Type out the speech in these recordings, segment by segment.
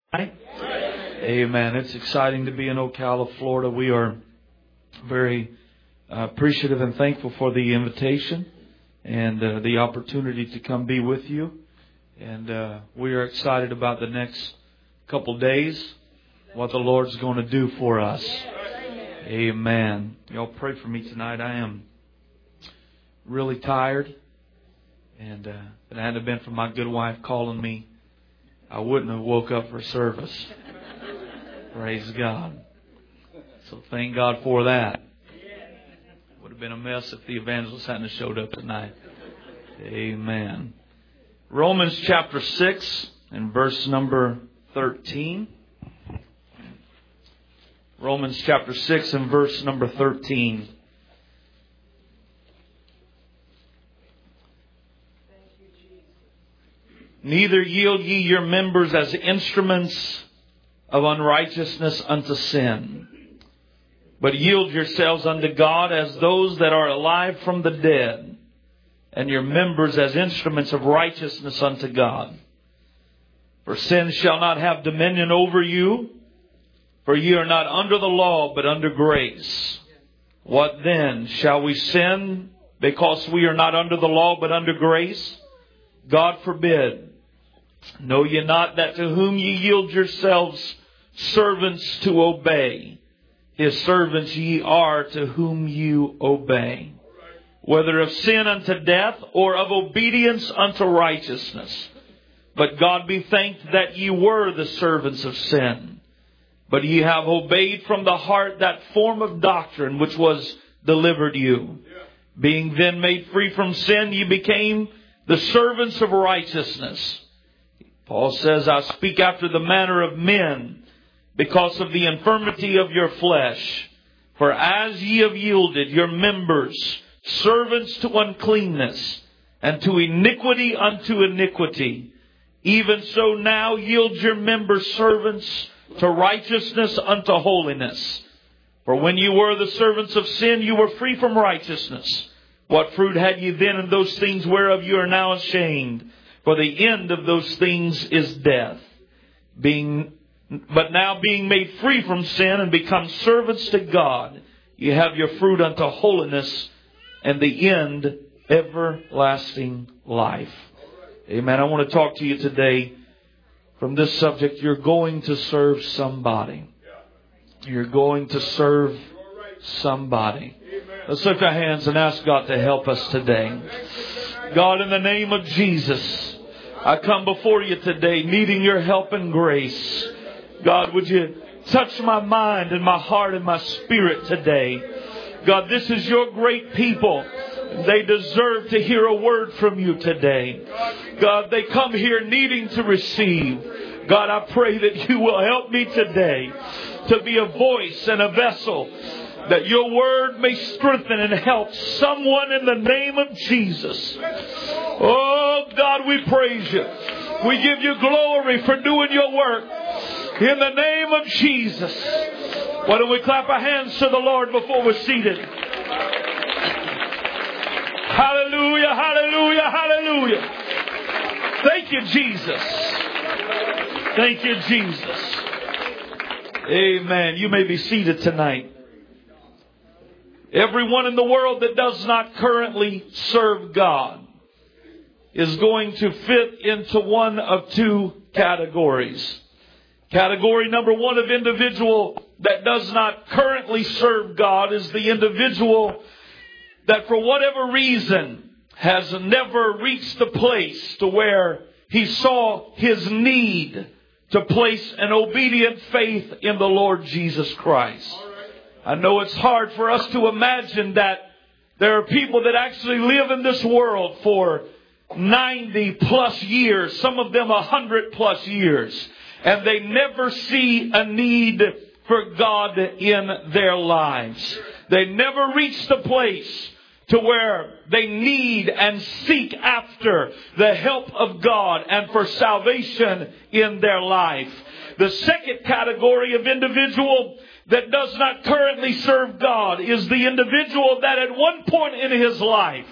Amen. It's exciting to be in Ocala, Florida. We are very appreciative and thankful for the invitation and the opportunity to come be with you. And we are excited about the next couple days, what the Lord's going to do for us. Amen. Y'all pray for me tonight. I am really tired. And if it hadn't been for my good wife calling me, I wouldn't have woke up for service. Praise God. So thank God for that. Would have been a mess if the evangelist hadn't showed up tonight. Amen. Romans chapter 6 and verse number 13. Romans chapter 6 and verse number 13. Neither yield ye your members as instruments of unrighteousness unto sin, but yield yourselves unto God as those that are alive from the dead, and your members as instruments of righteousness unto God. For sin shall not have dominion over you, for ye are not under the law, but under grace. What then? Shall we sin because we are not under the law, but under grace? God forbid. Know ye not that to whom ye yield yourselves servants to obey, his servants ye are to whom you obey, whether of sin unto death or of obedience unto righteousness. But God be thanked that ye were the servants of sin, but ye have obeyed from the heart that form of doctrine which was delivered you. Being then made free from sin, ye became the servants of righteousness. Paul says, I speak after the manner of men, because of the infirmity of your flesh. For as ye have yielded your members servants to uncleanness, and to iniquity unto iniquity, even so now yield your members servants to righteousness unto holiness. For when you were the servants of sin, you were free from righteousness. What fruit had ye then in those things whereof you are now ashamed? For the end of those things is death. But now being made free from sin and become servants to God, you have your fruit unto holiness, and the end everlasting life. Amen. I want to talk to you today from this subject. You're going to serve somebody. You're going to serve somebody. Let's lift our hands and ask God to help us today. God, in the name of Jesus, I come before you today needing your help and grace. God, would you touch my mind and my heart and my spirit today? God, this is your great people. They deserve to hear a word from you today. God, they come here needing to receive. God, I pray that you will help me today to be a voice and a vessel, that your word may strengthen and help someone in the name of Jesus. Oh, God, we praise you. We give you glory for doing your work in the name of Jesus. Why don't we clap our hands to the Lord before we're seated? Hallelujah, hallelujah, hallelujah. Thank you, Jesus. Thank you, Jesus. Amen. You may be seated tonight. Everyone in the world that does not currently serve God is going to fit into one of two categories. Category number one of individual that does not currently serve God is the individual that for whatever reason has never reached the place to where he saw his need to place an obedient faith in the Lord Jesus Christ. I know it's hard for us to imagine that there are people that actually live in this world for 90 plus years, some of them 100 plus years, and they never see a need for God in their lives. They never reach the place to where they need and seek after the help of God and for salvation in their life. The second category of individual that does not currently serve God is the individual that at one point in his life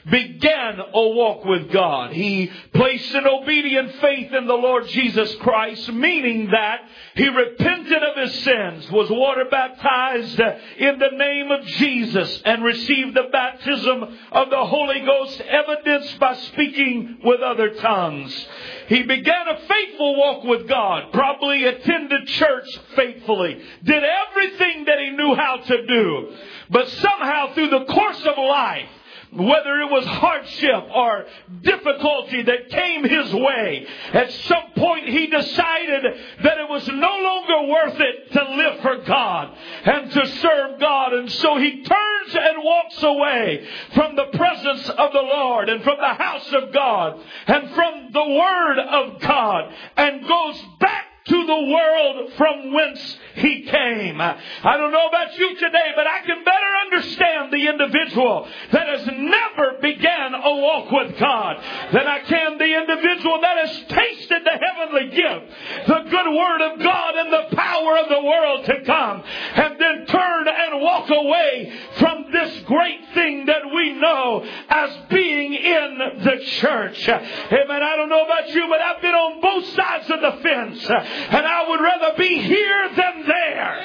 began a walk with God. He placed an obedient faith in the Lord Jesus Christ, meaning that he repented of his sins, was water baptized in the name of Jesus, and received the baptism of the Holy Ghost, evidenced by speaking with other tongues. He began a faithful walk with God, probably attended church faithfully, did everything that he knew how to do. But somehow through the course of life, whether it was hardship or difficulty that came his way, at some point he decided that it was no longer worth it to live for God and to serve God. And so he turns and walks away from the presence of the Lord and from the house of God and from the Word of God, and goes back to the world from whence he came. I don't know about you today, but I can better understand the individual that has never began a walk with God than I can the individual that has tasted the heavenly gift, the good Word of God and the power of the world to come, and then turn and walk away from this great thing that we know as being in the church. Amen. I don't know about you, but I've been on both sides of the fence, and I would rather be here than there.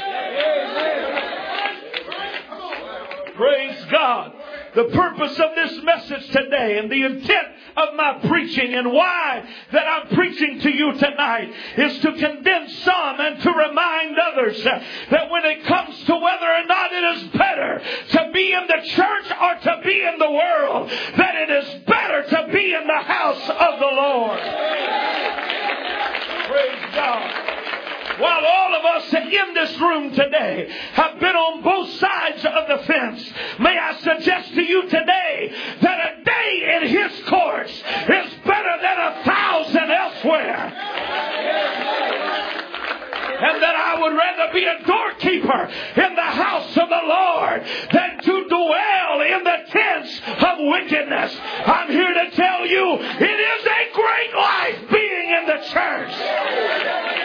Praise God. The purpose of this message today and the intent of my preaching and why that I'm preaching to you tonight is to convince some and to remind others that when it comes to whether or not it is better to be in the church or to be in the world, that it is better to be in the house of the Lord. Praise God. While all of us in this room today have been on both sides of the fence, may I suggest to you today that a day in His courts is better than 1,000 elsewhere. And that I would rather be a doorkeeper in the house of the Lord than to dwell in the tents of wickedness. I'm here to tell you, it is a great life being in the church.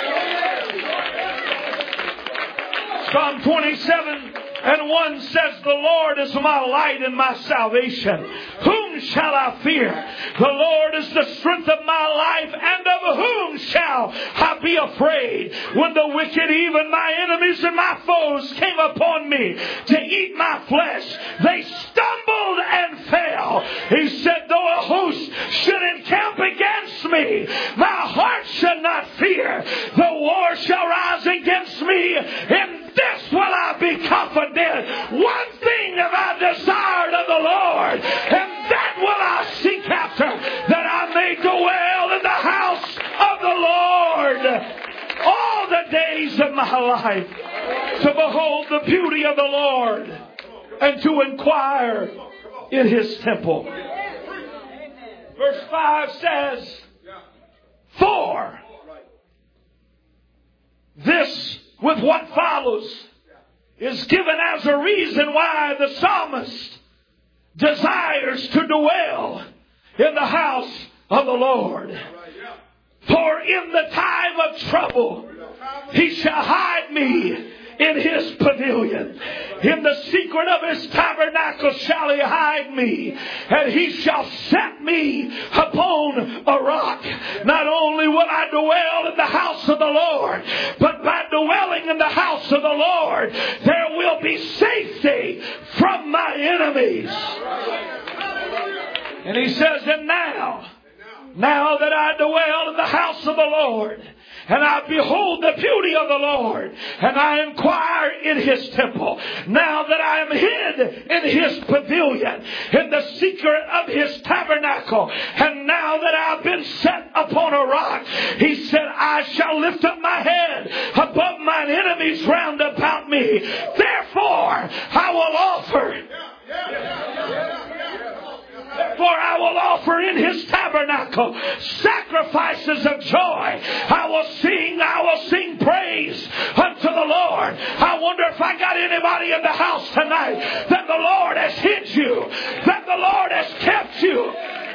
Psalm 27:1 says, "The Lord is my light and my salvation. Whom shall I fear? The Lord is the strength of my life, and of whom shall I be afraid? When the wicked, even my enemies and my foes, came upon me to eat my flesh, they stumbled and fell." He said, "Though a host should encamp against me, my heart should not fear. The war shall rise against me, in this will I be confident. One thing have I desired of the Lord, and that will I seek after, that I may dwell in the house of the Lord all the days of my life, to behold the beauty of the Lord and to inquire in His temple." Verse 5 says, "For this, with what follows, is given as a reason why the psalmist desires to dwell in the house of the Lord. For in the time of trouble, He shall hide me in His pavilion. In the secret of His tabernacle shall He hide me, and He shall set me upon a rock. Not only will I dwell in the house of the Lord, but by dwelling in the house of the Lord, there will be safety from my enemies." And He says, "And now that I dwell in the house of the Lord, and I behold the beauty of the Lord, and I inquire in His temple, now that I am hid in His pavilion, in the secret of His tabernacle, and now that I have been set upon a rock," He said, "I shall lift up my head above mine enemies round about me. Therefore I will offer in His tabernacle sacrifices of joy. I will sing praise unto the Lord." I wonder if I got anybody in the house tonight that the Lord has hid you, that the Lord has kept you,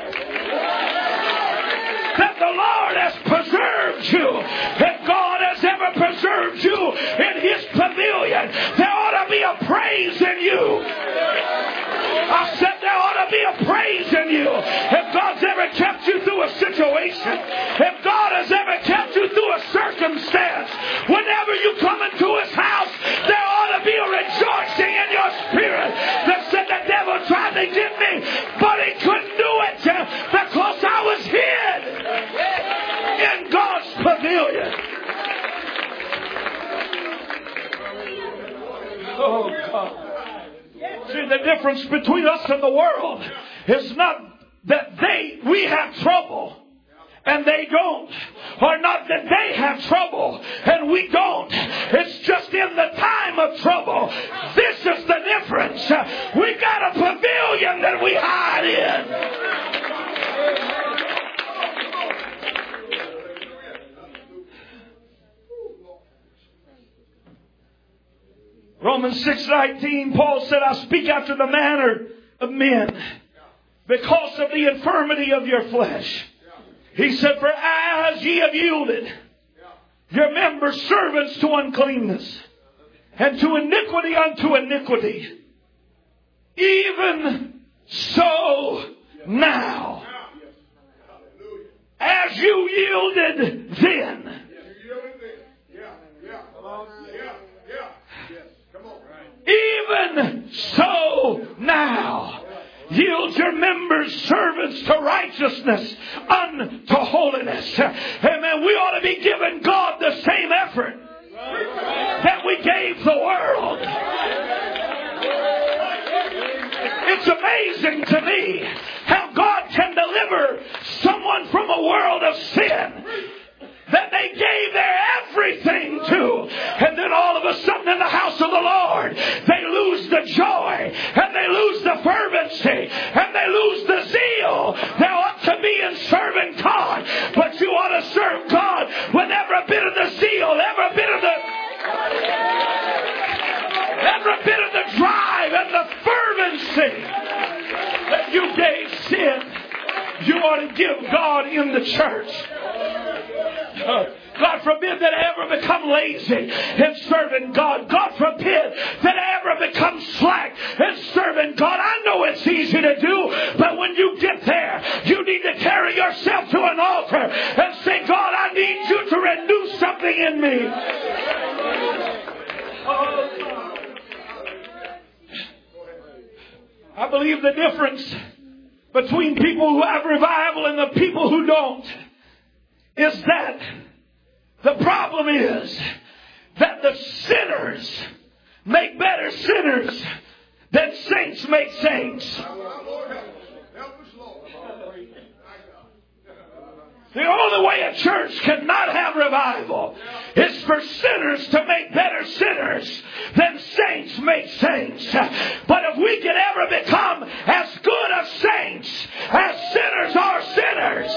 that the Lord has preserved you. If God has ever preserved you in His pavilion, there ought to be a praise in you. I said there ought to be a praise in Whenever you come into His house, there ought to be a rejoicing in your spirit that said the devil tried to get me, but he couldn't do it because I was hid in God's pavilion. Oh God. See, the difference between us and the world is not that we have trouble and they don't, or not that they have trouble and we don't. It's just in the time of trouble. This is the difference. We got a pavilion that we hide in. Romans 6:19, Paul said, I speak after the manner of men because of the infirmity of your flesh. He said, for as ye have yielded your members servants to uncleanness, and to iniquity unto iniquity, even so now, as you yielded then, even so now, yield your members servants to righteousness unto holiness. Amen. We ought to be giving God the same effort that we gave the world. It's amazing to me how God can deliver someone from a world of sin that they gave their everything to, and then all of a sudden in the house of the Lord they lose the joy, and they lose the fervency, and they lose the zeal there ought to be in serving God. But you ought to serve God with every bit of the zeal, every bit of the drive and the fervency that you gave sin. You ought to give God in the church. God forbid that I ever become lazy in serving God. God forbid that I ever become slack in serving God. I know it's easy to do, but when you get there, you need to carry yourself to an altar and say, God, I need you to renew something in me. I believe the difference between people who have revival and the people who don't is that the problem is that the sinners make better sinners than saints make saints. The only way a church cannot have revival is for sinners to make better sinners than saints make saints. But if we can ever become as good as saints as sinners are sinners,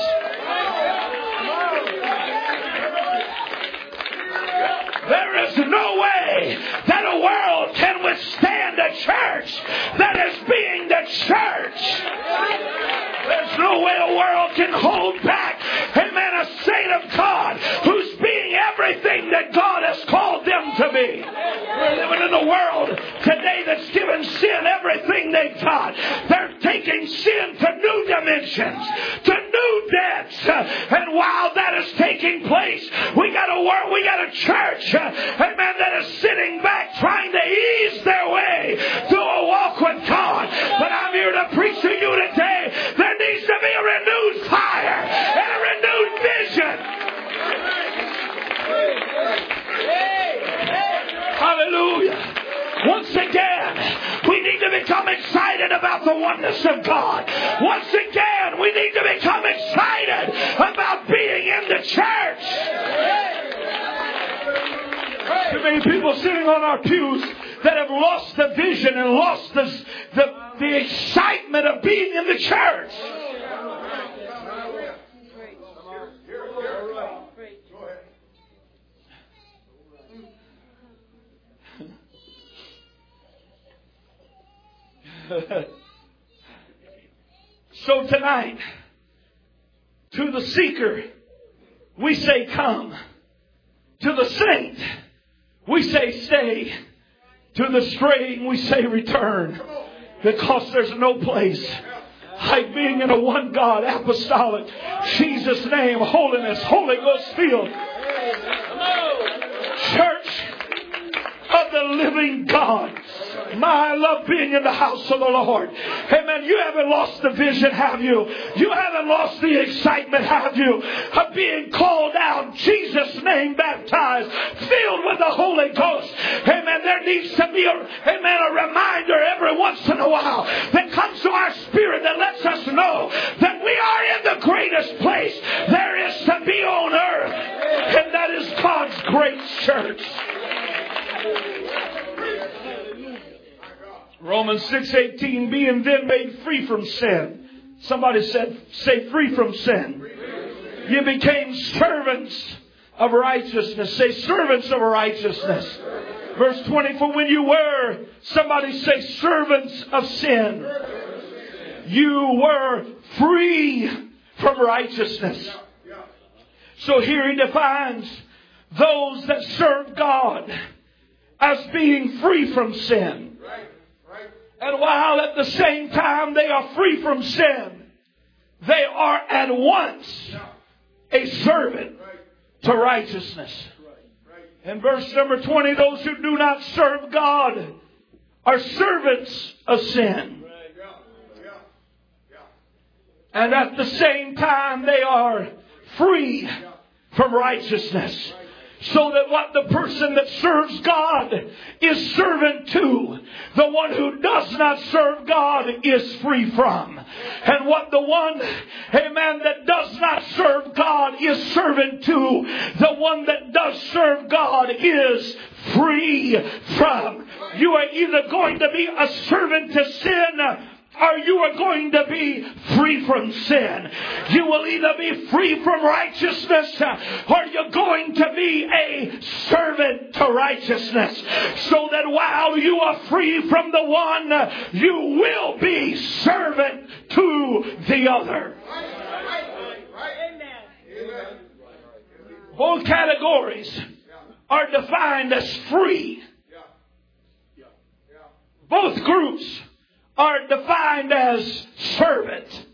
there is no way that a world can withstand a church that is being the church. There's no way a world can hold back, amen, a saint of God who's being everything that God has called them to be. We're living in a world today that's given sin everything they've got. They're taking sin to new dimensions, to new depths. And while that is taking place, we got a church, amen, that is sitting back trying to ease their way through a walk with God. But I'm here to preach to you today. There needs to be a renewed fire and a renewed vision. Hallelujah. Once again, we need to become excited about the oneness of God. Once again, we need to become excited about being in the church. Too many people sitting on our pews that have lost the vision and lost the excitement of being in the church. So tonight, to the seeker, we say come. To the saint, we say stay. To the straying, we say return. Because there's no place like being in a one God, apostolic, Jesus name, holiness, Holy Ghost filled. serving God. I love being in the house of the Lord. Amen. You haven't lost the vision, have you? You haven't lost the excitement, have you? Of being called out, Jesus' name baptized, filled with the Holy Ghost. Amen. There needs to be a reminder every once in a while that comes to our spirit that lets us know that we are in the greatest place there is to be on earth. And that is God's great church. Romans 6:18, being then made free from sin. Somebody say free from sin. You became servants of righteousness. Say servants of righteousness. Verse 20, for when you were, somebody say servants of sin, you were free from righteousness. So here he defines those that serve God as being free from sin. And while at the same time they are free from sin, they are at once a servant to righteousness. In verse number 20, those who do not serve God are servants of sin. And at the same time they are free from righteousness. So that what the person that serves God is servant to, the one who does not serve God is free from. And what the one, amen, that does not serve God is servant to, the one that does serve God is free from. You are either going to be a servant to sin, or you are going to be free from sin. You will either be free from righteousness or you're going to be a servant to righteousness. So that while you are free from the one, you will be servant to the other. Both categories are defined as free. Both groups are defined as servant.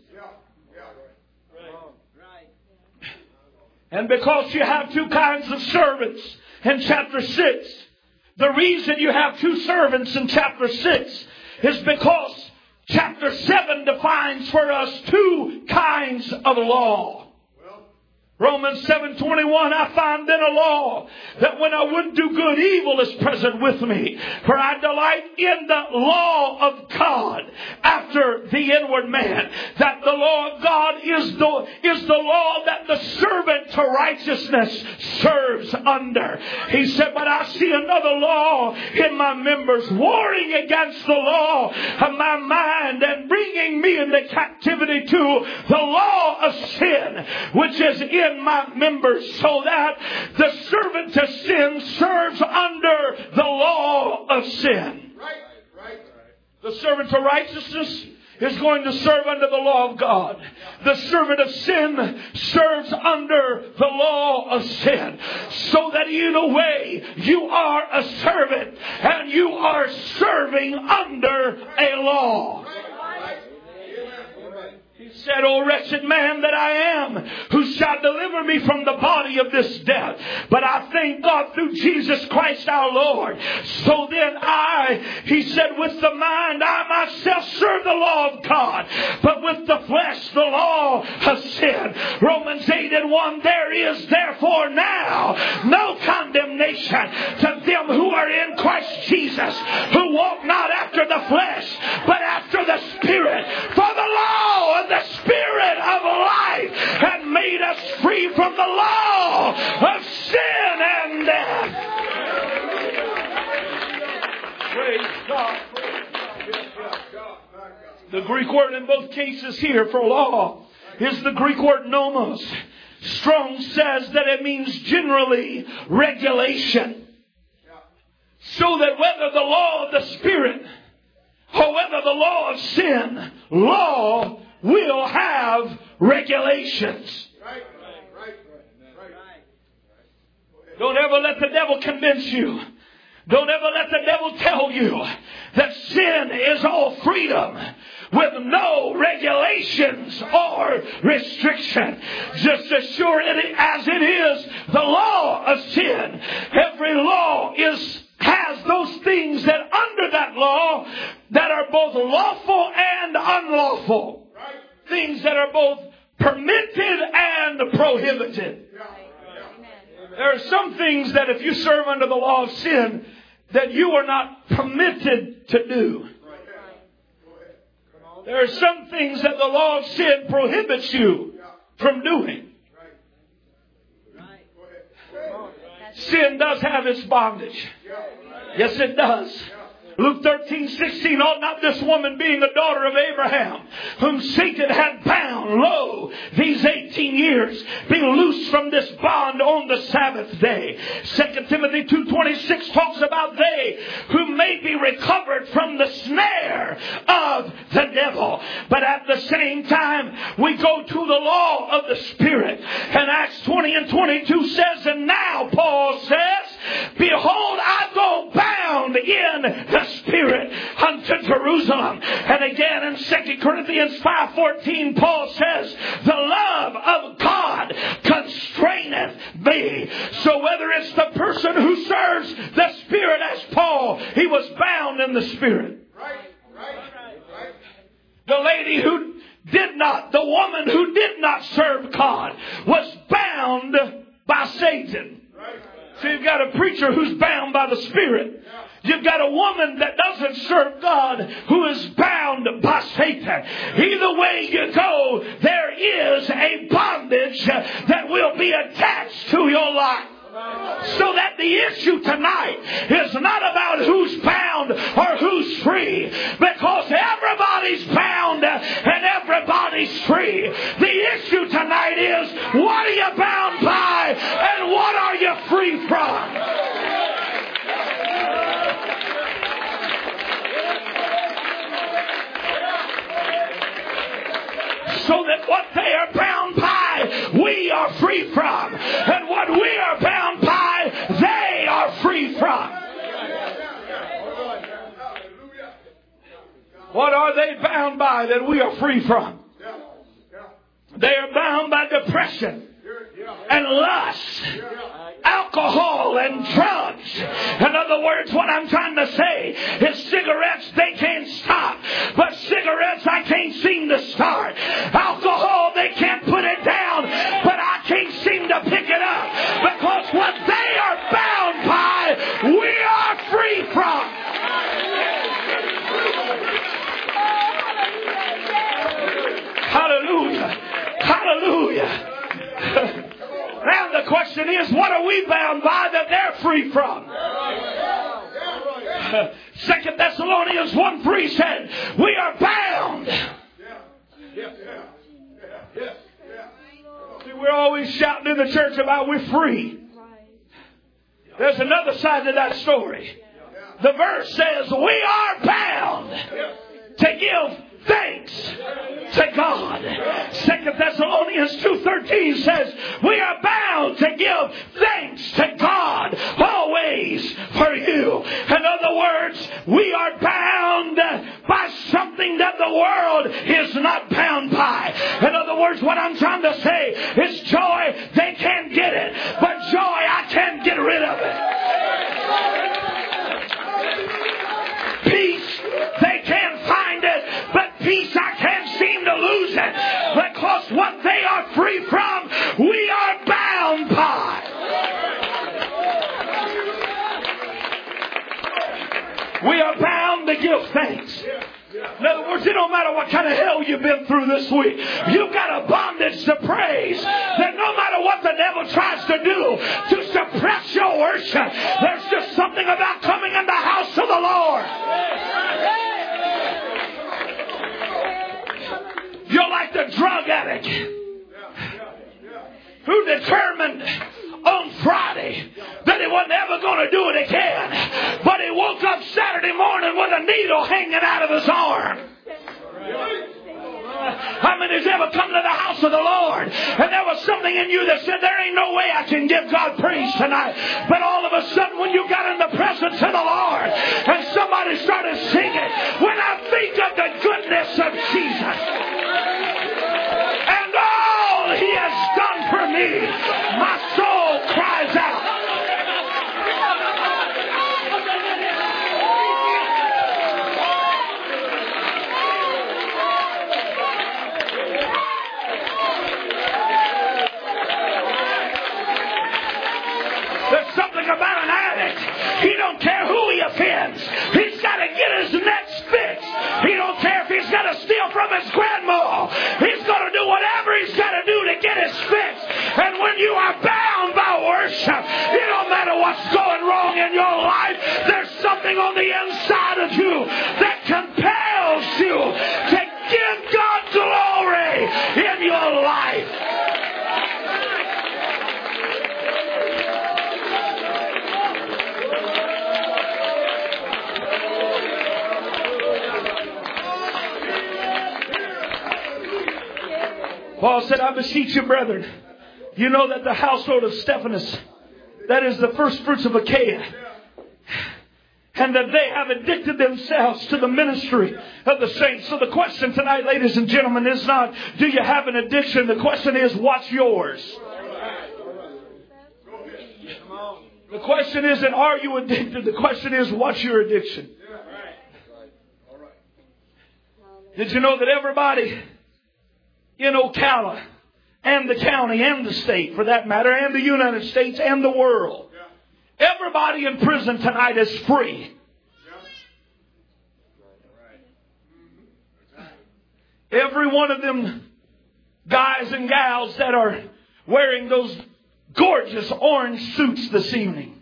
And because you have two kinds of servants in chapter 6, the reason you have two servants in chapter 6 is because chapter 7 defines for us two kinds of law. Romans 7:21, I find in a law that when I would do good, evil is present with me. For I delight in the law of God after the inward man. That the law of God is the law that the servant to righteousness serves under. He said, but I see another law in my members, warring against the law of my mind and bringing me into captivity to the law of sin, which is in my members, so that the servant to sin serves under the law of sin. The servant to righteousness is going to serve under the law of God. The servant of sin serves under the law of sin. So that in a way you are a servant and you are serving under a law. He said, O wretched man that I am, who shall deliver me from the body of this death? But I thank God through Jesus Christ our Lord. So then he said, with the mind I myself serve the law of God, but with the flesh the law of sin. Romans 8:1, there is therefore now no condemnation to them who are in Christ Jesus, who walk not after the flesh, but after the Spirit. For the law of the Spirit of life had made us free from the law of sin and death. Praise God. The Greek word in both cases here for law is the Greek word nomos. Strong says that it means generally regulation. So that whether the law of the Spirit or whether the law of sin, law will have regulations. Don't ever let the devil convince you. Don't ever let the devil tell you that sin is all freedom with no regulations or restriction. Just as sure as it is the law of sin, every law has those things lawful and unlawful. Things that are both permitted and prohibited. There are some things that if you serve under the law of sin, that you are not permitted to do. There are some things that the law of sin prohibits you from doing. Sin does have its bondage. Yes, it does. Luke 13:16, ought not this woman, being a daughter of Abraham, whom Satan had bound, lo, these 18 years, be loosed from this bond on the Sabbath day. 2 Timothy 2:26 talks about they who may be recovered from the snare of the devil. But at the same time, we go to the law of the Spirit. And Acts 20 and 22 says, and now, Paul says, behold, I go bound in the Spirit unto Jerusalem. And again in 2 Corinthians 5:14, Paul says, the love of God constraineth me. So whether it's the person who serves the Spirit as Paul, he was bound in the Spirit. The lady who did not, the woman who did not serve God was bound by Satan. So you've got a preacher who's bound by the Spirit. You've got a woman that doesn't serve God who is bound by Satan. Either way you go, there is a bondage that will be attached to your life. So that the issue tonight is not about who's bound or who's free, because everybody's bound and everybody's free. The issue tonight is, what are you bound by and what are you free from? So that what they are bound by, we are free from. And what we are bound by, they are free from. What are they bound by that we are free from? They are bound by depression and lust, alcohol and drugs. In other words, what I'm trying to say is cigarettes, they can't stop. But cigarettes, I can't seem to start. Alcohol, they can't put it down. But I can't seem to pick it up. Because what they are bound by, we are free from. Hallelujah. Hallelujah. Now the question is, what are we bound by that they're free from? 2 Thessalonians 1:3 said, we are bound. See, we're always shouting in the church about we're free. There's another side to that story. The verse says, we are bound to give thanks to God. 2 Thessalonians 2:13 says, we are bound to give thanks to God always for you. In other words, we are bound by something that the world is not bound by. In other words, what I'm trying to say is joy, they can't get it. But joy, I can't get rid of it. Peace, they can't find it. But peace, I can't seem to lose it. Because what they are free from, we are bound by. We are bound to give thanks. In other words, it don't matter what kind of hell you've been through this week. You've got a bondage to praise. That no matter what the devil tries to do to suppress your worship, there's just something about coming in the house of the Lord. You're like the drug addict who determined on Friday that he wasn't ever going to do it again. But he woke up Saturday morning with a needle hanging out of his arm. How many has ever come to the house of the Lord and there was something in you that said, there ain't no way I can give God praise tonight. But all of a sudden when you got in the presence of the Lord and somebody started singing, when I think of the goodness of Jesus and all he has done for me, my soul cries out. wrong in your life, there's something on the inside of you that compels you to give God glory in your life. Paul said, I beseech you, brethren, you know that the household of Stephanas, that is the first fruits of Achaia, and that they have addicted themselves to the ministry of the saints. So the question tonight, ladies and gentlemen, is not, do you have an addiction? The question is, what's yours? The question isn't, are you addicted? The question is, what's your addiction? Did you know that everybody in Ocala and the county and the state, for that matter, and the United States and the world, everybody in prison tonight is free. Every one of them guys and gals that are wearing those gorgeous orange suits this evening,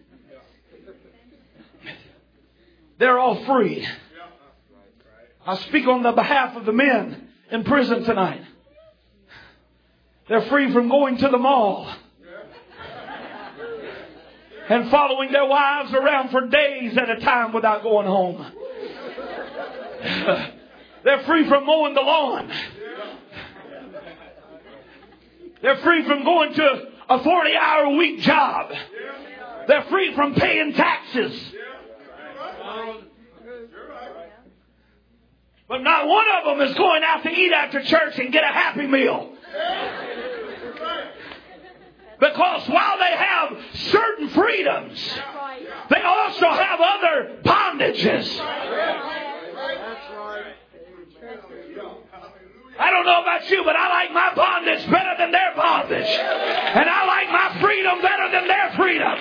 they're all free. I speak on the behalf of the men in prison tonight. They're free from going to the mall and following their wives around for days at a time without going home. They're free from mowing the lawn. They're free from going to a 40-hour-a-week job. They're free from paying taxes. But not one of them is going out to eat after church and get a Happy Meal. Because while they have certain freedoms, they also have other bondages. I don't know about you, but I like my bondage better than their bondage. And I like my freedom better than their freedom.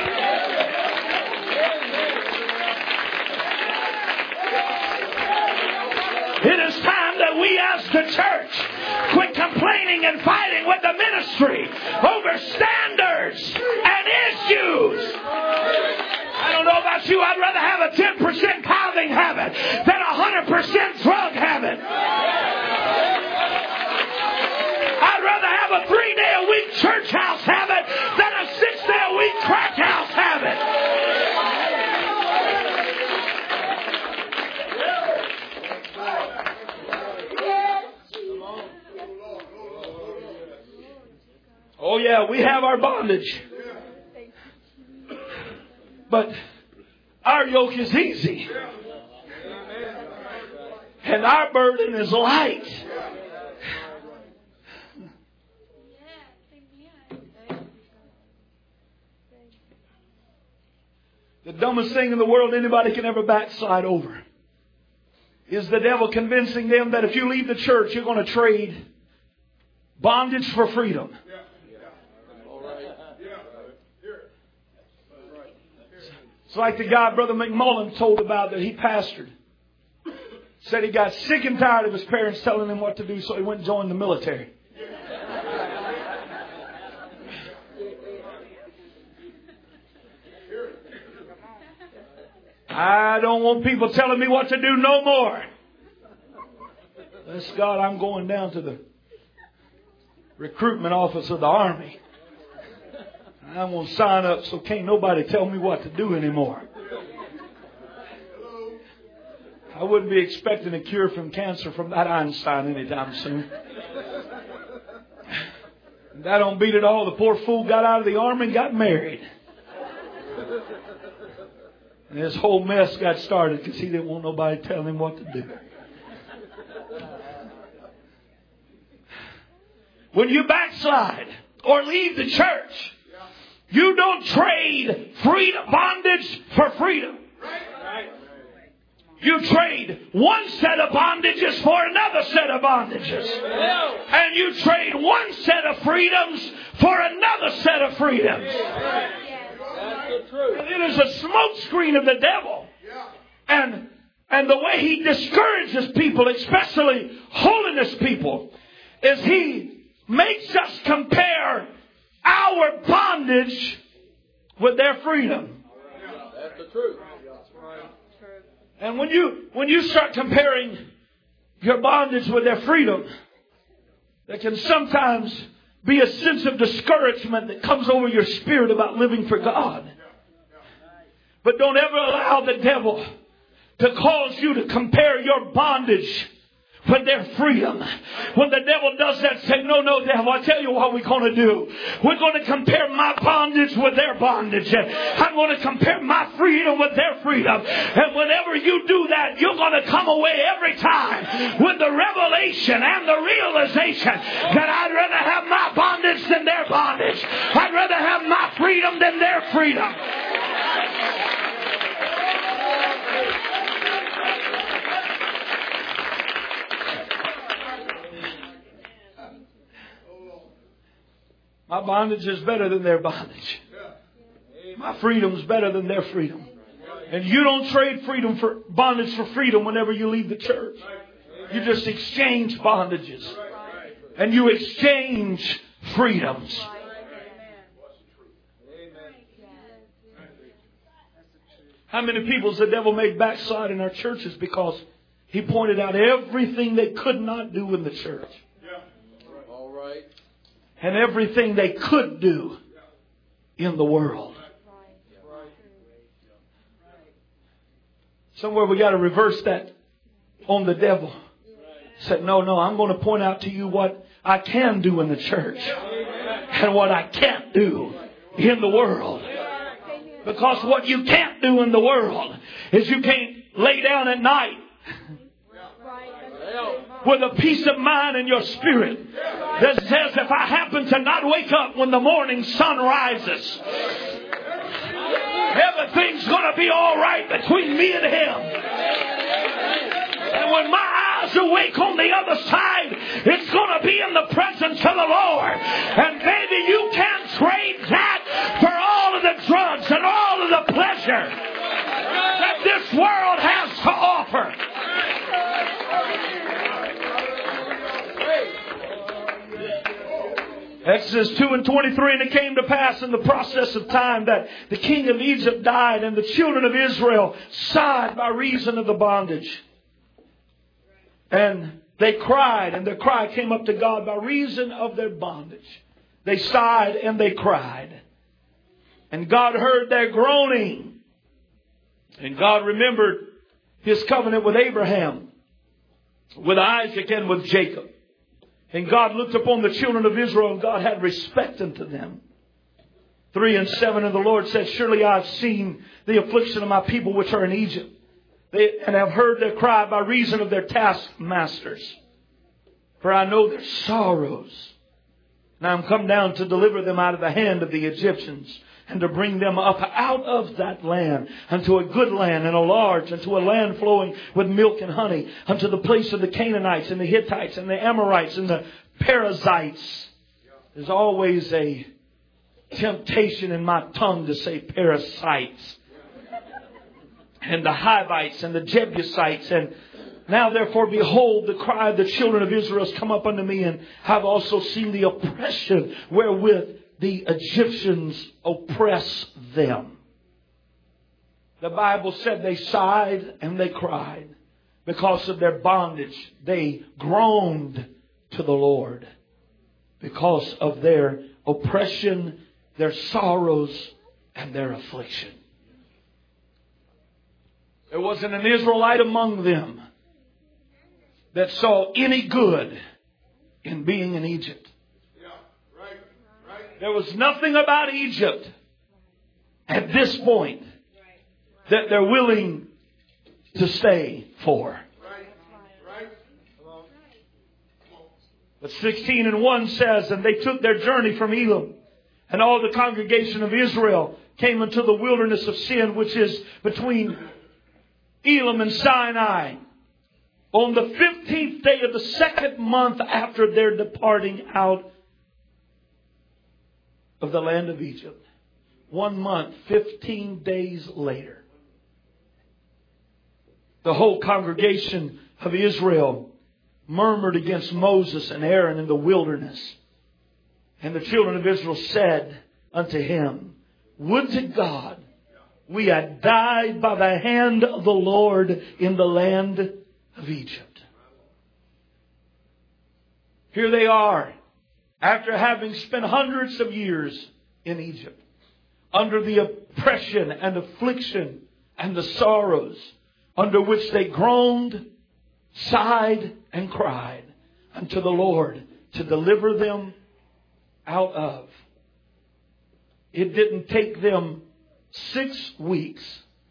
It is time that we as the church quit complaining and fighting with the ministry over standards and issues. I don't know about you, I'd rather have a 10% tithing habit than a 100% drug habit. I'd rather have a 3-day-a-week church house habit than a 6-day-a-week crack house habit. Oh yeah, we have our bondage. But our yoke is easy. And our burden is light. The dumbest thing in the world anybody can ever backslide over is the devil convincing them that if you leave the church, you're going to trade bondage for freedom. It's like the guy Brother McMullen told about that he pastored. Said he got sick and tired of his parents telling him what to do, so he went and joined the military. I don't want people telling me what to do no more. Bless God, I'm going down to the recruitment office of the Army. I'm going to sign up so can't nobody tell me what to do anymore. I wouldn't be expecting a cure from cancer from that Einstein anytime soon. That don't beat it all. The poor fool got out of the Army and got married. And his whole mess got started because he didn't want nobody telling him what to do. When you backslide or leave the church, you don't trade freedom, bondage for freedom. You trade one set of bondages for another set of bondages. And you trade one set of freedoms for another set of freedoms. It is a smokescreen of the devil. And the way he discourages people, especially holiness people, is he makes us compare our bondage with their freedom. the truth. And when you start comparing your bondage with their freedom, there can sometimes be a sense of discouragement that comes over your spirit about living for God. But don't ever allow the devil to cause you to compare your bondage with their freedom. When the devil does that, say, no, devil, I tell you what we're going to do. We're going to compare my bondage with their bondage. I'm going to compare my freedom with their freedom. And whenever you do that, you're going to come away every time with the revelation and the realization that I'd rather have my bondage than their bondage. I'd rather have my freedom than their freedom. My bondage is better than their bondage. My freedom is better than their freedom. And you don't trade freedom for bondage for freedom whenever you leave the church. You just exchange bondages. And you exchange freedoms. How many people has the devil made backslide in our churches because he pointed out everything they could not do in the church? And everything they could do in the world. Somewhere we got to reverse that on the devil. Said, no, I'm going to point out to you what I can do in the church and what I can't do in the world. Because what you can't do in the world is you can't lay down at night with a peace of mind in your spirit that says, if I happen to not wake up when the morning sun rises, everything's going to be all right between me and him. And when my eyes awake on the other side, it's going to be in the presence of the Lord. And baby, you can't trade that for all of the drugs and all of the pleasure that this world has to offer. Exodus 2:23, and it came to pass in the process of time that the king of Egypt died, and the children of Israel sighed by reason of the bondage. And they cried, and their cry came up to God by reason of their bondage. They sighed and they cried. And God heard their groaning. And God remembered His covenant with Abraham, with Isaac, and with Jacob. And God looked upon the children of Israel, and God had respect unto them. 3:7, and the Lord said, surely I have seen the affliction of my people which are in Egypt, and have heard their cry by reason of their taskmasters. For I know their sorrows. And I am come down to deliver them out of the hand of the Egyptians, and to bring them up out of that land unto a good land and a large, unto a land flowing with milk and honey, unto the place of the Canaanites and the Hittites and the Amorites and the Perizzites. There's always a temptation in my tongue to say parasites. And the Hivites and the Jebusites. And now therefore behold, the cry of the children of Israel has come up unto me, and have also seen the oppression wherewith the Egyptians oppress them. The Bible said they sighed and they cried because of their bondage. They groaned to the Lord because of their oppression, their sorrows, and their affliction. There wasn't an Israelite among them that saw any good in being in Egypt. There was nothing about Egypt at this point that they're willing to stay for. But 16:1 says, and they took their journey from Elim, and all the congregation of Israel came into the wilderness of Sin, which is between Elim and Sinai, on the 15th day of the second month after their departing out of the land of Egypt. 1 month, 15 days later. The whole congregation of Israel murmured against Moses and Aaron in the wilderness. And the children of Israel said unto him, would to God we had died by the hand of the Lord in the land of Egypt. Here they are, after having spent hundreds of years in Egypt, under the oppression and affliction and the sorrows under which they groaned, sighed, and cried unto the Lord to deliver them out of. It didn't take them 6 weeks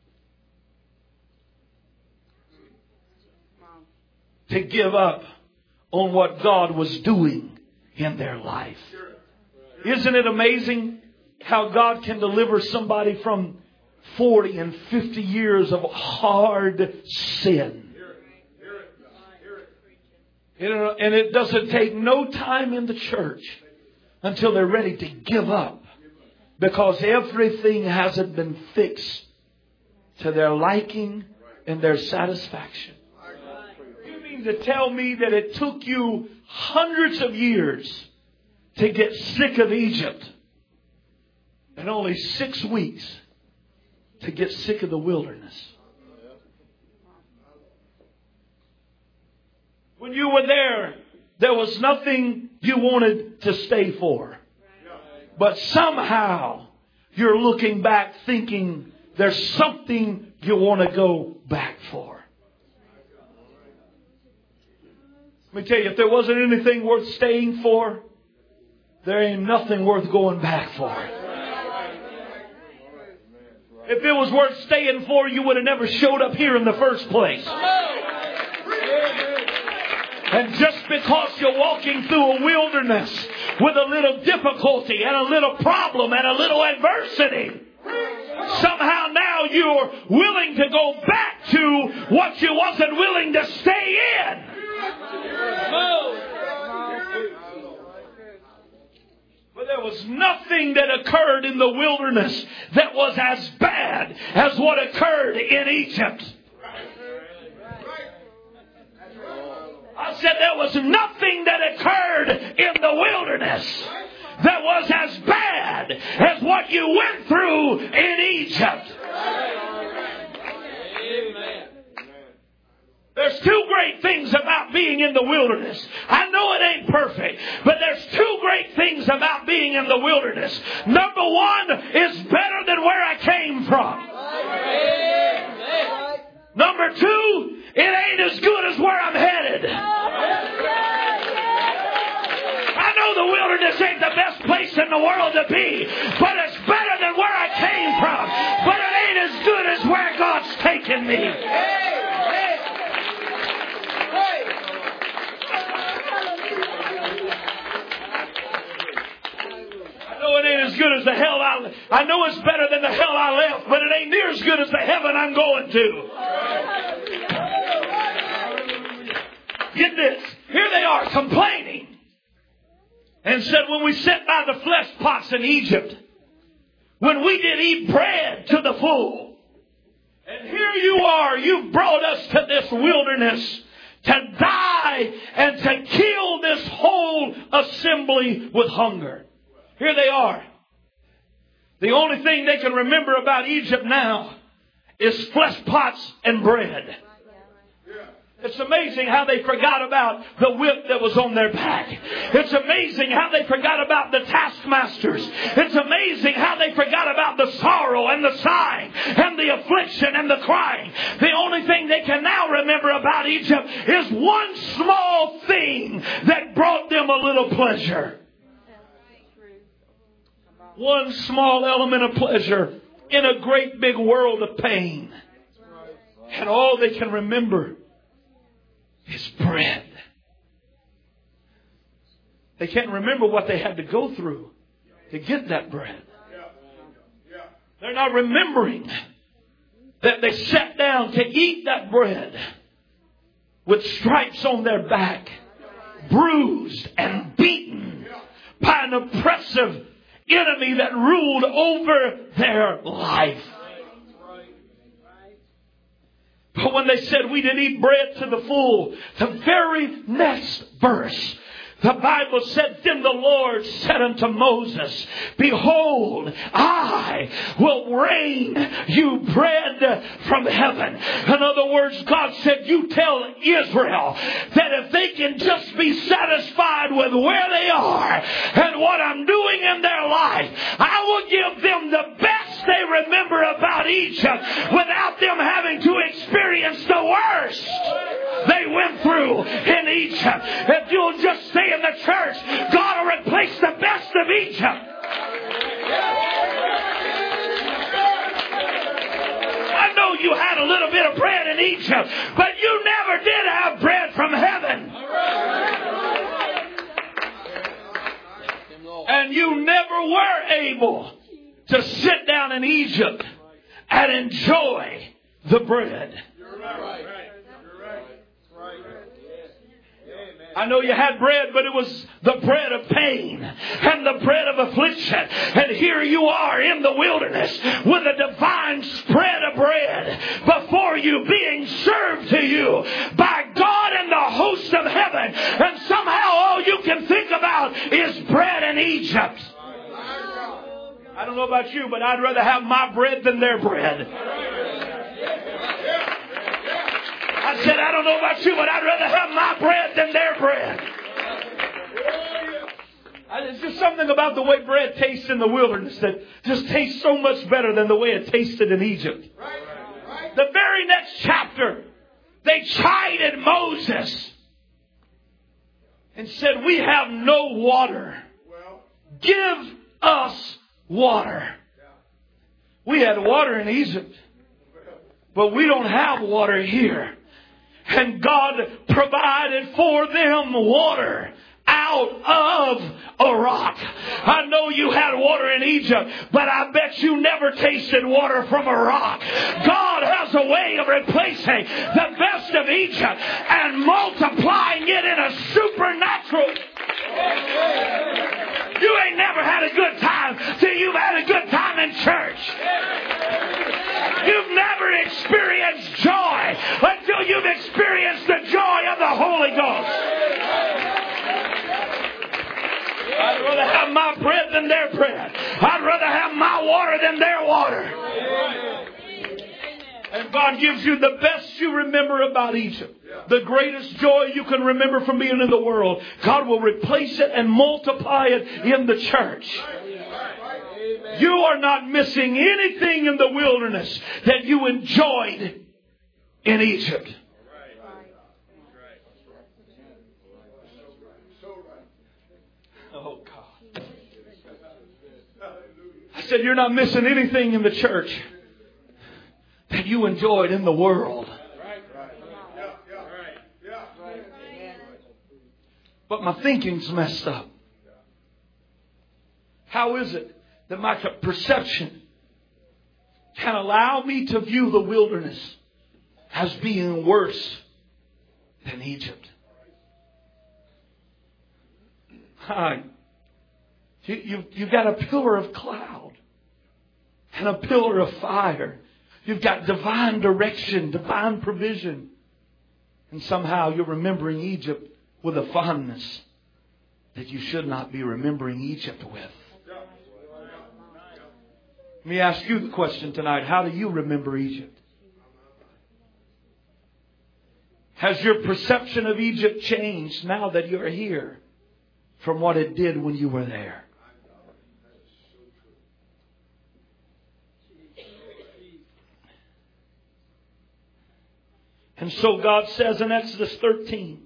to give up on what God was doing in their life. Isn't it amazing how God can deliver somebody from 40 and 50 years of hard sin? And it doesn't take no time in the church until they're ready to give up, because everything hasn't been fixed to their liking and their satisfaction. You mean to tell me that it took you hundreds of years to get sick of Egypt, and only 6 weeks to get sick of the wilderness? When you were there was nothing you wanted to stay for. But somehow you're looking back thinking there's something you want to go back for. Let me tell you, if there wasn't anything worth staying for, there ain't nothing worth going back for. If it was worth staying for, you would have never showed up here in the first place. And just because you're walking through a wilderness with a little difficulty and a little problem and a little adversity, somehow now you're willing to go back to what you wasn't willing to stay in. But there was nothing that occurred in the wilderness that was as bad as what occurred in Egypt. I said there was nothing that occurred in the wilderness that was as bad as what you went through in Egypt. There's 2 great things about being in the wilderness. I know it ain't perfect, but there's 2 great things about being in the wilderness. Number 1 is better than where I came from. Number 2, it ain't as good as where I'm headed. I know the wilderness ain't the best place in the world to be, but it's better than where I came from. But it ain't as good as where God's taken me. It ain't as good as the hell I know it's better than the hell I left, but it ain't near as good as the heaven I'm going to. Get this. Here they are complaining. And said, when we sat by the flesh pots in Egypt, when we did eat bread to the full. And here you are, you've brought us to this wilderness to die and to kill this whole assembly with hunger. Here they are. The only thing they can remember about Egypt now is flesh pots and bread. It's amazing how they forgot about the whip that was on their back. It's amazing how they forgot about the taskmasters. It's amazing how they forgot about the sorrow and the sighing and the affliction and the crying. The only thing they can now remember about Egypt is one small thing that brought them a little pleasure. One small element of pleasure in a great big world of pain. And all they can remember is bread. They can't remember what they had to go through to get that bread. They're not remembering that they sat down to eat that bread with stripes on their back, bruised and beaten by an oppressive enemy that ruled over their life. But when they said we did eat bread to the full, the very next verse, The Bible said, then the Lord said unto Moses, behold, I will rain you bread from heaven. In other words, God said, you tell Israel that if they can just be satisfied with where they are and what I'm doing in their life, I will give them the best they remember about Egypt without them having to experience the worst they went through in Egypt. If you'll just stay in the church, God will replace the best of Egypt. I know you had a little bit of bread in Egypt, but you never did have bread from heaven. And you never were able to sit down in Egypt and enjoy the bread. I know you had bread, but it was the bread of pain and the bread of affliction. And here you are in the wilderness with a divine spread of bread before you, being served to you by God and the host of heaven. And somehow all you can think about is bread in Egypt. I don't know about you, but I'd rather have my bread than their bread. I said, I don't know about you, but I'd rather have my bread than their bread. There's just something about the way bread tastes in the wilderness that just tastes so much better than the way it tasted in Egypt. The very next chapter, they chided Moses and said, we have no water. Give us water. We had water in Egypt, but we don't have water here. And God provided for them water out of a rock. I know you had water in Egypt, but I bet you never tasted water from a rock. God has a way of replacing the best of Egypt and multiplying it in a supernatural. You ain't never had a good time till you've had a good time in church. You've never experienced joy until you've experienced the joy of the Holy Ghost. I'd rather have my bread than their bread. I'd rather have my water than their water. And God gives you the best you remember about Egypt. The greatest joy you can remember from being in the world. God will replace it and multiply it in the church. You are not missing anything in the wilderness that you enjoyed in Egypt. Oh God. I said you're not missing anything in the church that you enjoyed in the world. But my thinking's messed up. How is it that my perception can allow me to view the wilderness as being worse than Egypt? You've got a pillar of cloud and a pillar of fire. You've got divine direction, divine provision. And somehow you're remembering Egypt with a fondness that you should not be remembering Egypt with. Let me ask you the question tonight. How do you remember Egypt? Has your perception of Egypt changed now that you're here from what it did when you were there? And so God says in Exodus 13,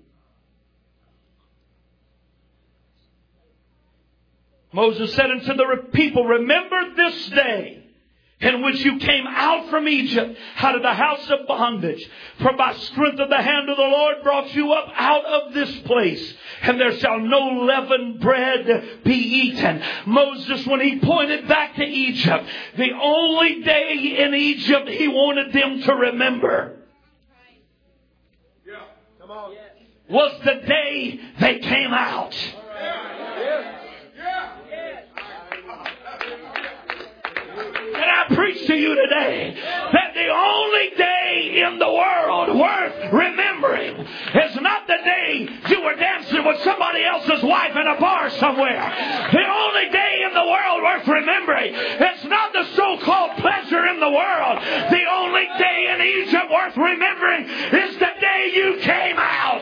Moses said unto the people, remember this day in which you came out from Egypt, out of the house of bondage. For by strength of the hand of the Lord brought you up out of this place. And there shall no leavened bread be eaten. Moses, when he pointed back to Egypt, the only day in Egypt he wanted them to remember was the day they came out. And I preach to you today that the only day in the world worth remembering is not the day you were dancing with somebody else's wife in a bar somewhere. The only day in the world worth remembering, it's not the so-called pleasure in the world. The only day in Egypt worth remembering is the day you came out.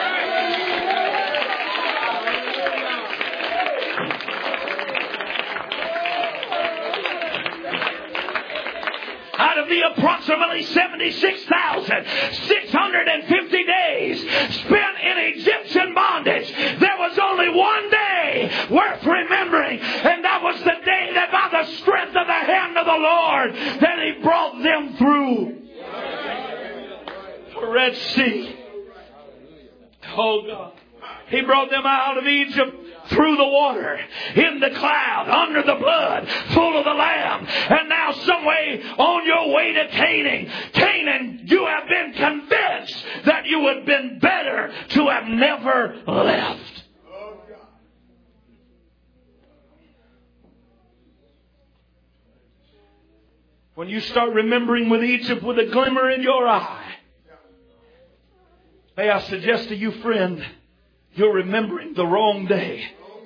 Out of the approximately 76,650 days spent in Egyptian bondage, there was only one day worth remembering, and that was the day that by the strength of the hand of the Lord that He brought them through the Red Sea. Oh God. He brought them out of Egypt through the water, in the cloud, under the blood, full of the Lamb. And now some way on your way to Canaan, you have been convinced that you would have been better to have never left. When you start remembering with Egypt with a glimmer in your eye, may I suggest to you, friend, you're remembering the wrong day.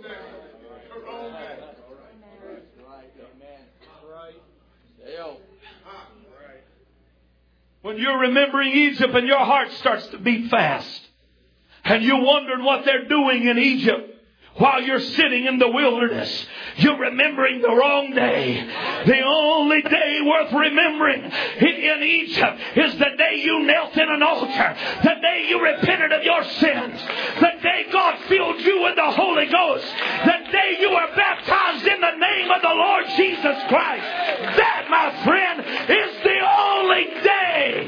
When you're remembering Egypt and your heart starts to beat fast, and you wondered what they're doing in Egypt while you're sitting in the wilderness, you're remembering the wrong day. The only day worth remembering in Egypt is the day you knelt in an altar, the day you repented of your sins, the day God filled you with the Holy Ghost, the day you were baptized in the name of the Lord Jesus Christ. That, my friend, is the only day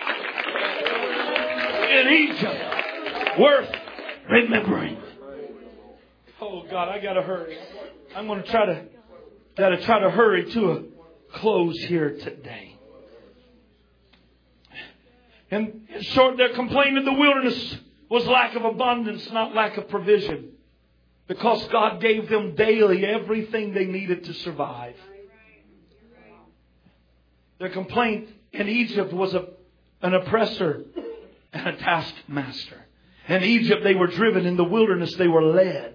in Egypt worth remembering. Oh God, I gotta hurry. I'm going to try to hurry to a close here today. And in short, their complaint in the wilderness was lack of abundance, not lack of provision, because God gave them daily everything they needed to survive. Their complaint in Egypt was an oppressor and a taskmaster. In Egypt, they were driven. In the wilderness, they were led.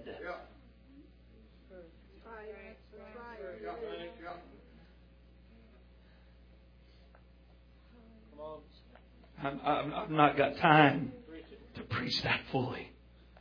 I've not got time to preach that fully.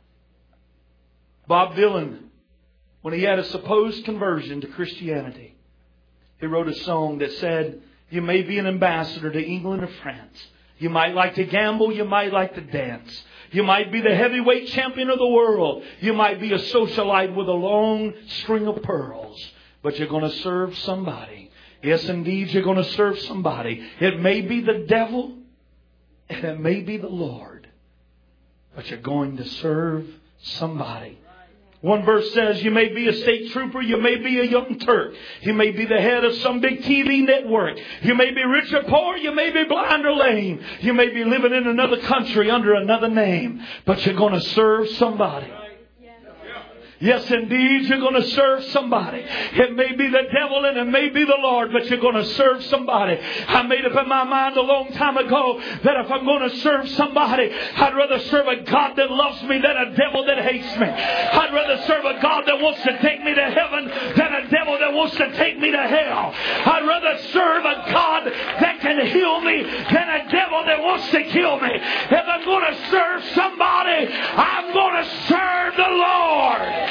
Bob Dylan, when he had a supposed conversion to Christianity, he wrote a song that said, you may be an ambassador to England or France. You might like to gamble. You might like to dance. You might be the heavyweight champion of the world. You might be a socialite with a long string of pearls. But you're going to serve somebody. Yes, indeed, you're going to serve somebody. It may be the devil. And it may be the Lord, but you're going to serve somebody. One verse says you may be a state trooper, you may be a young Turk, you may be the head of some big TV network, you may be rich or poor, you may be blind or lame, you may be living in another country under another name, but you're going to serve somebody. Yes, indeed, you're going to serve somebody. It may be the devil and it may be the Lord, but you're going to serve somebody. I made up in my mind a long time ago that if I'm going to serve somebody, I'd rather serve a God that loves me than a devil that hates me. I'd rather serve a God that wants to take me to heaven than a devil that wants to take me to hell. I'd rather serve a God that can heal me than a devil that wants to kill me. If I'm going to serve somebody, I'm going to serve the Lord.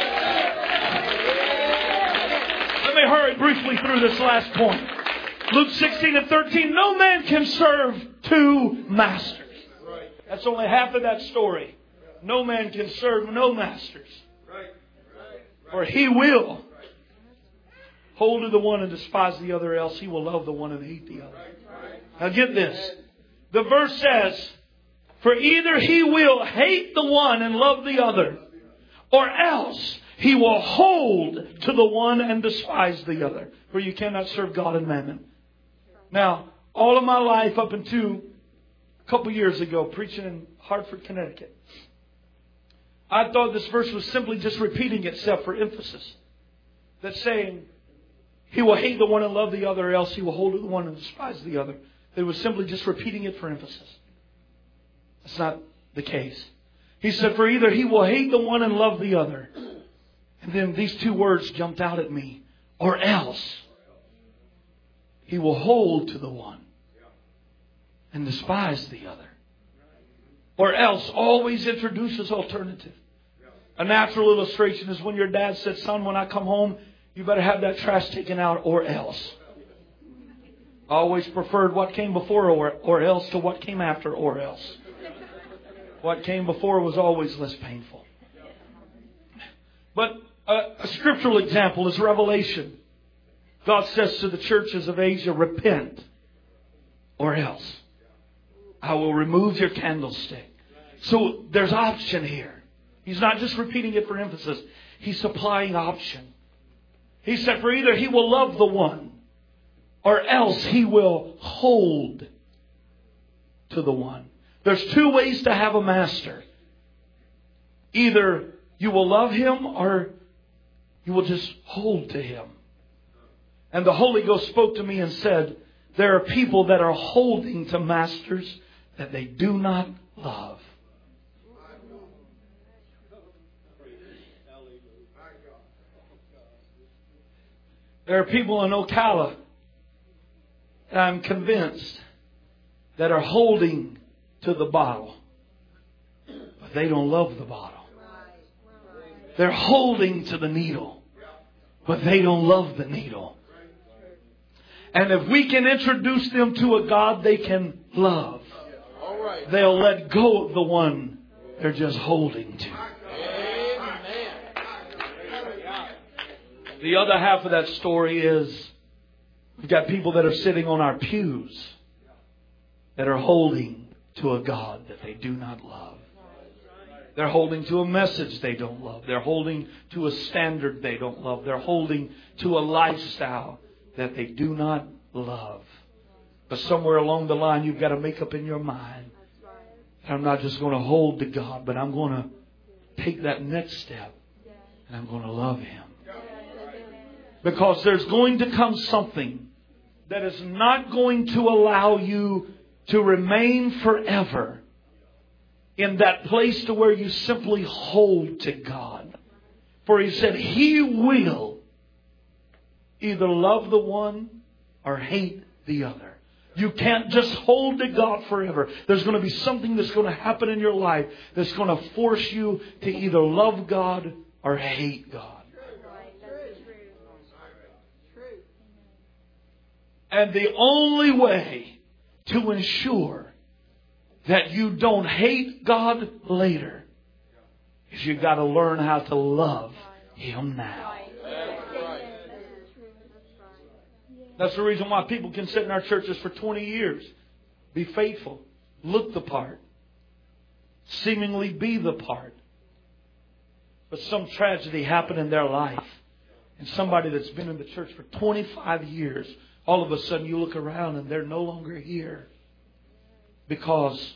Let me hurry briefly through this last point. Luke 16:13. No man can serve two masters. That's only half of that story. No man can serve no masters. For he will hold to the one and despise the other, else he will love the one and hate the other. Now get this. The verse says, for either he will hate the one and love the other, or else he will hold to the one and despise the other. For you cannot serve God and mammon. Now, all of my life up until a couple years ago, preaching in Hartford, Connecticut, I thought this verse was simply just repeating itself for emphasis. That's saying, he will hate the one and love the other, or else he will hold to the one and despise the other. It was simply just repeating it for emphasis. That's not the case. He said, for either He will hate the one and love the other. And then these two words jumped out at me. Or else He will hold to the one and despise the other. Or else always introduces alternative. A natural illustration is when your dad said, son, when I come home, you better have that trash taken out or else. I always preferred what came before or else to what came after or else. What came before was always less painful. But a scriptural example is Revelation. God says to the churches of Asia, repent or else I will remove your candlestick. So there's option here. He's not just repeating it for emphasis. He's supplying option. He said, for either He will love the one or else He will hold to the one. There's two ways to have a master. Either you will love him or you will just hold to him. And the Holy Ghost spoke to me and said, there are people that are holding to masters that they do not love. There are people in Ocala that I'm convinced that are holding to the bottle, but they don't love the bottle. They're holding to the needle, but they don't love the needle. And if we can introduce them to a God they can love, they'll let go of the one they're just holding to. The other half of that story is we've got people that are sitting on our pews that are holding to a God that they do not love. They're holding to a message they don't love. They're holding to a standard they don't love. They're holding to a lifestyle that they do not love. But somewhere along the line, you've got to make up in your mind, I'm not just going to hold to God, but I'm going to take that next step and I'm going to love Him. Because there's going to come something that is not going to allow you to remain forever in that place to where you simply hold to God. For He said He will either love the one or hate the other. You can't just hold to God forever. There's going to be something that's going to happen in your life that's going to force you to either love God or hate God. And the only way to ensure that you don't hate God later is you've got to learn how to love Him now. That's the reason why people can sit in our churches for 20 years, be faithful, look the part, seemingly be the part. But some tragedy happened in their life. And somebody that's been in the church for 25 years, all of a sudden you look around and they're no longer here. Because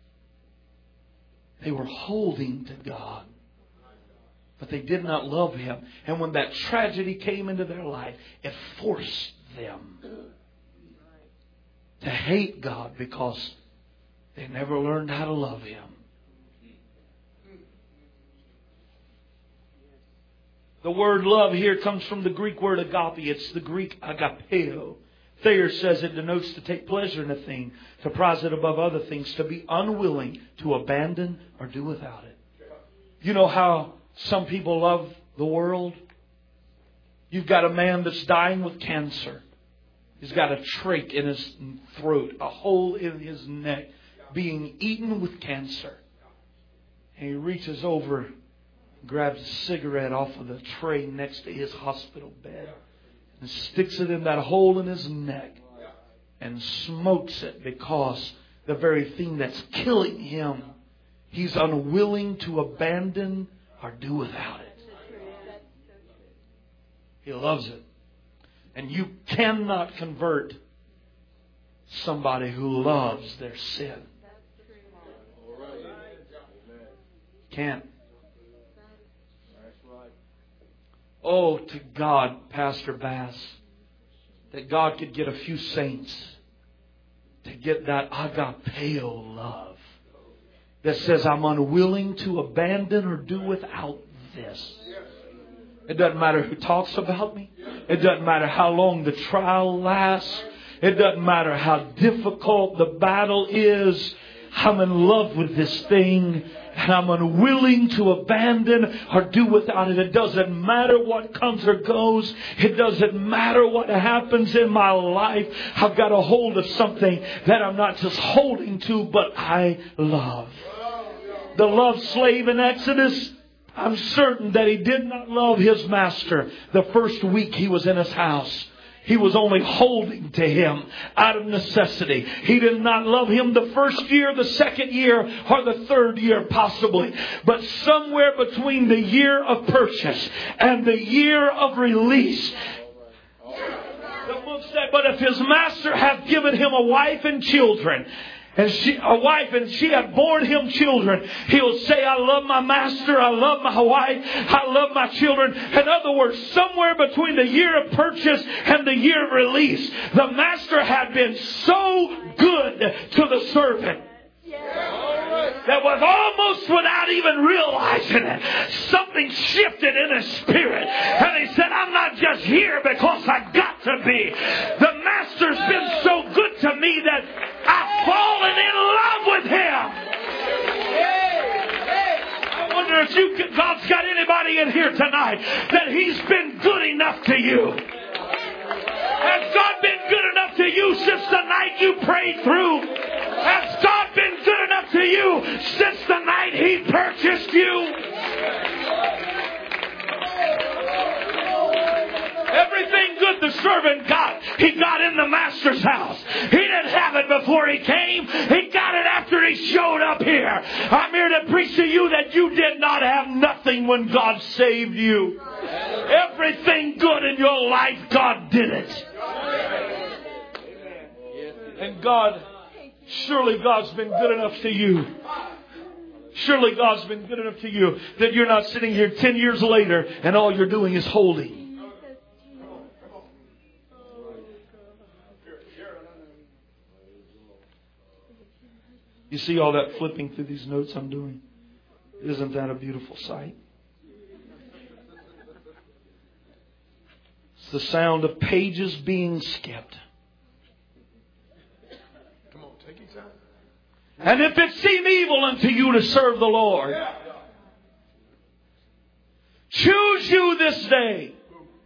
they were holding to God, but they did not love Him. And when that tragedy came into their life, it forced them to hate God because they never learned how to love Him. The word love here comes from the Greek word agape. It's the Greek agapeo. Thayer says it denotes to take pleasure in a thing, to prize it above other things, to be unwilling to abandon or do without it. You know how some people love the world? You've got a man that's dying with cancer. He's got a trach in his throat, a hole in his neck, being eaten with cancer. And he reaches over, grabs a cigarette off of the tray next to his hospital bed, and sticks it in that hole in his neck and smokes it because the very thing that's killing him, he's unwilling to abandon or do without it. He loves it. And you cannot convert somebody who loves their sin. Can't. Oh, to God, Pastor Bass, that God could get a few saints to get that agapeo love that says, I'm unwilling to abandon or do without this. It doesn't matter who talks about me. It doesn't matter how long the trial lasts. It doesn't matter how difficult the battle is. I'm in love with this thing, and I'm unwilling to abandon or do without it. It doesn't matter what comes or goes. It doesn't matter what happens in my life. I've got a hold of something that I'm not just holding to, but I love. The love slave in Exodus, I'm certain that he did not love his master the first week he was in his house. He was only holding to him out of necessity. He did not love him the first year, the second year, or the third year possibly. But somewhere between the year of purchase and the year of release, the book said, but if his master hath given him a wife and children, and she had borne him children, he'll say, I love my master, I love my wife, I love my children. In other words, somewhere between the year of purchase and the year of release, the master had been so good to the servant that was almost without even realizing it, something shifted in his spirit. And he said, I'm not just here because I got to be. The master's been so good to me that I've fallen in love with him. I wonder if God's got anybody in here tonight that he's been good enough to you. Has God been good enough to you since the night you prayed through? Has God been good enough to you since the night he purchased you? Everything good the servant got, he got in the master's house. He didn't have it before he came. He got it after he showed up here. I'm here to preach to you that you did not have nothing when God saved you. Everything good in your life, God did it. And surely God's been good enough to you. Surely God's been good enough to you that you're not sitting here 10 years later and all you're doing is holding. You see all that flipping through these notes I'm doing? Isn't that a beautiful sight? It's the sound of pages being skipped. Come on, take your time. And if it seem evil unto you to serve the Lord, choose you this day.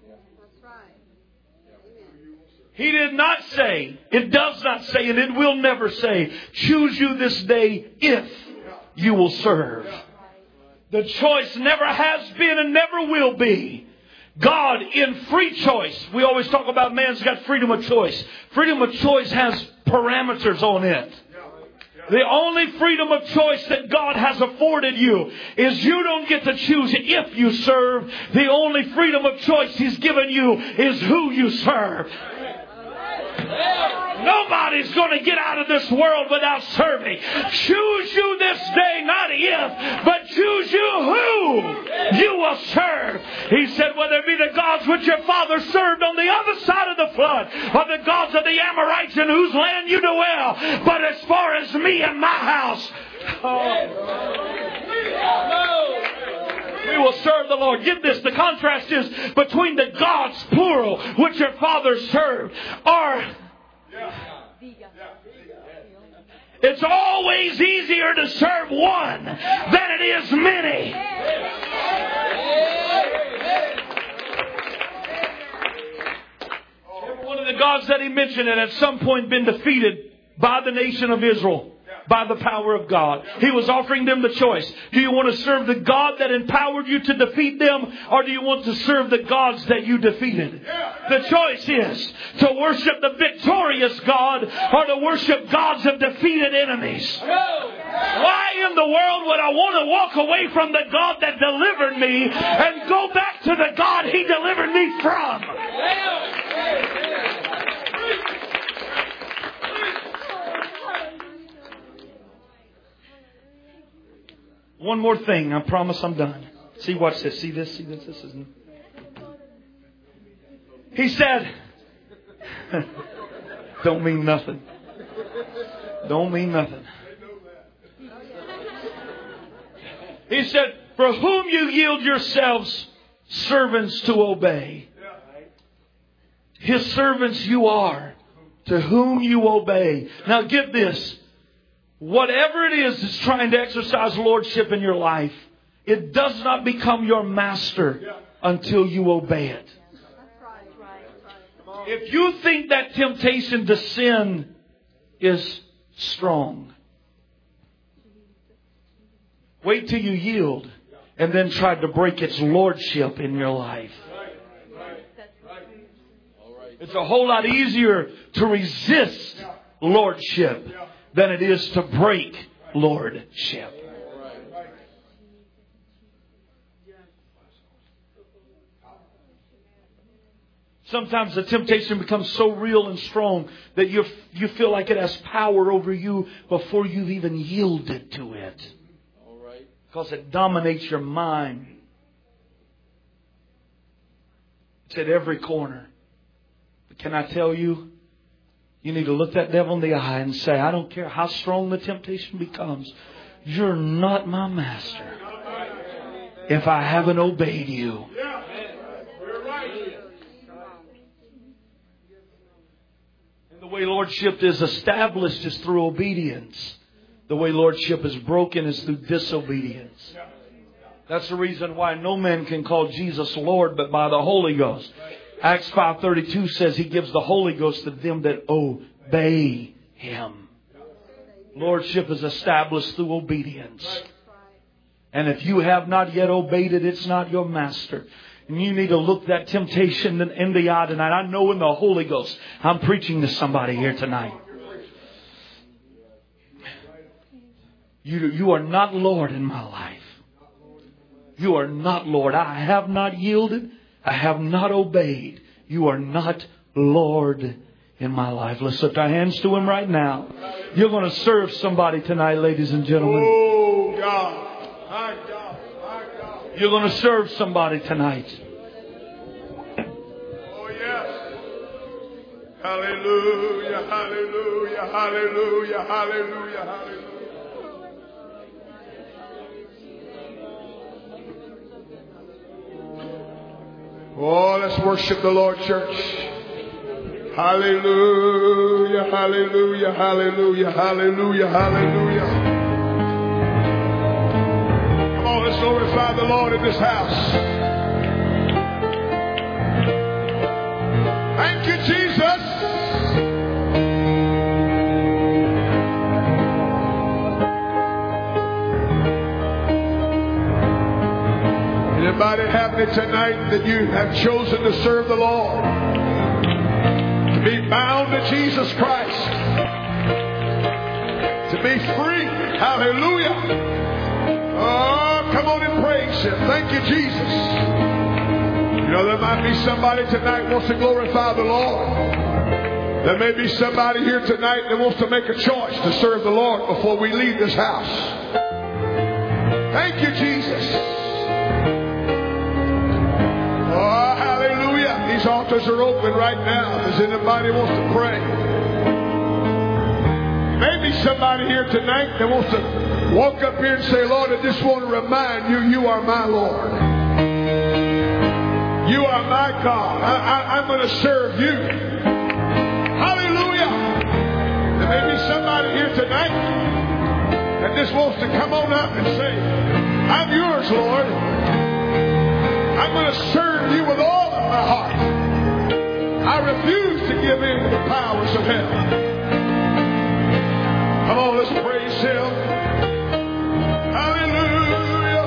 He did not say, it does not say, and it will never say, choose you this day if you will serve. The choice never has been and never will be. God in free choice. We always talk about man's got freedom of choice. Freedom of choice has parameters on it. The only freedom of choice that God has afforded you is you don't get to choose if you serve. The only freedom of choice He's given you is who you serve. Nobody's going to get out of this world without serving. Choose you this day, not if, but choose you who you will serve. He said, whether it be the gods which your father served on the other side of the flood, or the gods of the Amorites in whose land you dwell, but as far as me and my house, we will serve the Lord. Get this, the contrast is between the gods, plural, which your fathers served, it's always easier to serve one than it is many. Every one of the gods that he mentioned had at some point been defeated by the nation of Israel. By the power of God. He was offering them the choice. Do you want to serve the God that empowered you to defeat them? Or do you want to serve the gods that you defeated? The choice is to worship the victorious God or to worship gods of defeated enemies. Why in the world would I want to walk away from the God that delivered me and go back to the God He delivered me from? One more thing. I promise I'm done. See, watch this. See this? See this? This isn't. He said, don't mean nothing. Don't mean nothing. He said, for whom you yield yourselves servants to obey. His servants you are, to whom you obey. Now get this. Whatever it is that's trying to exercise lordship in your life, it does not become your master until you obey it. If you think that temptation to sin is strong, wait till you yield and then try to break its lordship in your life. It's a whole lot easier to resist lordship than it is to break lordship. Sometimes the temptation becomes so real and strong that you feel like it has power over you before you've even yielded to it. Because it dominates your mind. It's at every corner. But can I tell you, you need to look that devil in the eye and say, I don't care how strong the temptation becomes, you're not my master if I haven't obeyed you. And the way lordship is established is through obedience. The way lordship is broken is through disobedience. That's the reason why no man can call Jesus Lord but by the Holy Ghost. Acts 5:32 says He gives the Holy Ghost to them that obey Him. Lordship is established through obedience. And if you have not yet obeyed it, it's not your master. And you need to look that temptation in the eye tonight. I know in the Holy Ghost, I'm preaching to somebody here tonight. You are not Lord in my life. You are not Lord. I have not yielded. I have not obeyed. You are not Lord in my life. Let's lift our hands to Him right now. You're going to serve somebody tonight, ladies and gentlemen. Oh, God. My God. My God. You're going to serve somebody tonight. Oh, yes. Hallelujah. Hallelujah. Hallelujah. Hallelujah. Hallelujah. Oh, let's worship the Lord, church. Hallelujah, hallelujah, hallelujah, hallelujah, hallelujah. Come on, let's glorify the Lord in this house. Thank you, Jesus. Anybody happy tonight that you have chosen to serve the Lord? To be bound to Jesus Christ? To be free? Hallelujah! Oh, come on and praise Him. Thank you, Jesus. You know, there might be somebody tonight who wants to glorify the Lord. There may be somebody here tonight that wants to make a choice to serve the Lord before we leave this house. Thank you, Jesus. Oh, hallelujah. These altars are open right now. Does anybody wants to pray? Maybe somebody here tonight that wants to walk up here and say, Lord, I just want to remind you, you are my Lord. You are my God. I'm going to serve you. Hallelujah. There may be somebody here tonight that just wants to come on up and say, I'm yours, Lord. I'm going to serve you with all of my heart. I refuse to give in to the powers of hell. Come on, let's praise Him. Hallelujah.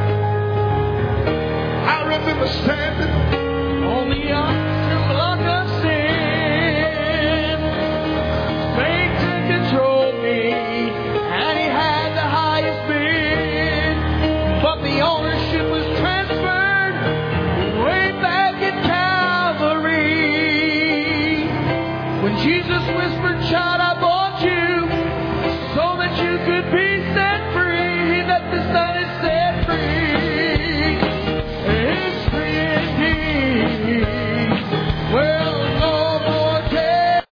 I remember standing on the altar block of sin. Satan controlled me, and he had the highest bid. But the ownership was transferred way back at Calvary. When Jesus whispered, child, I bought you so that you could be set